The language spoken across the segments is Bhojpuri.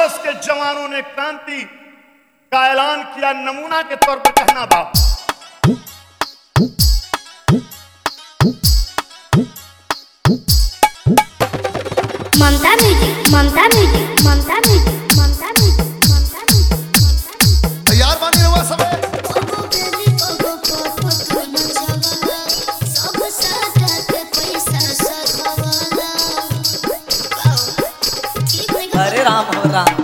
बनारस के जवानों ने क्रांति का ऐलान किया, नमूना के तौर पर कहना बा। Mamta music, Mamta music, Mamta music, Mamta music, Mamta music. तैयार बानी रहुआ सबे? हरे राम हो राम।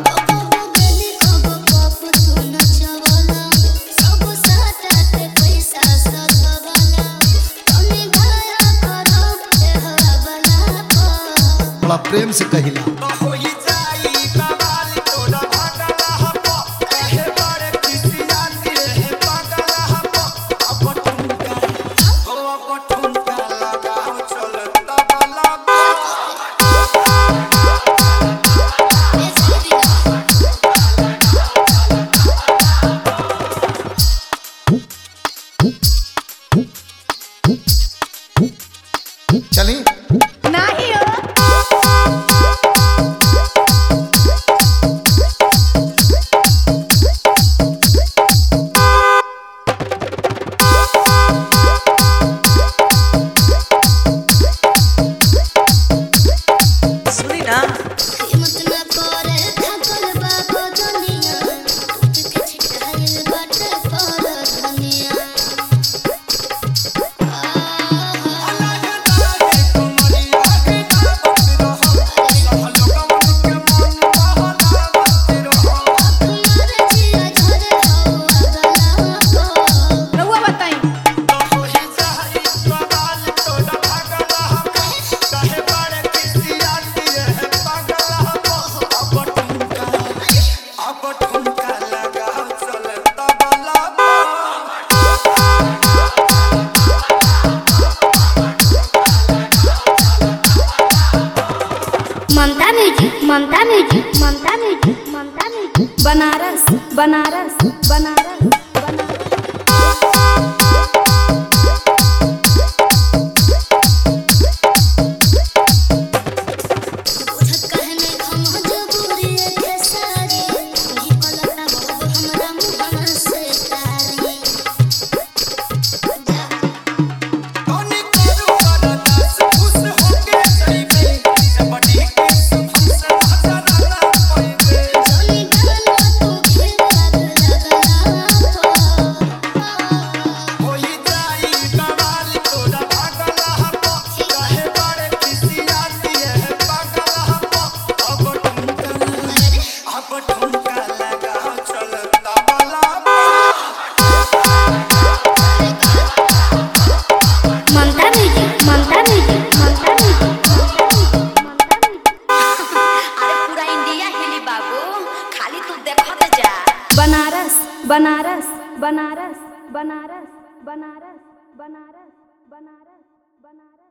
बड़ा प्रेम से कहिला। चली नहीं हो सुनी ना Mamta music, Mamta music, Mamta music, Mamta music. Banaras, Banaras, Banaras, Banaras, Banaras, Banaras, Banaras, Banaras, Banaras, Banaras, Banaras.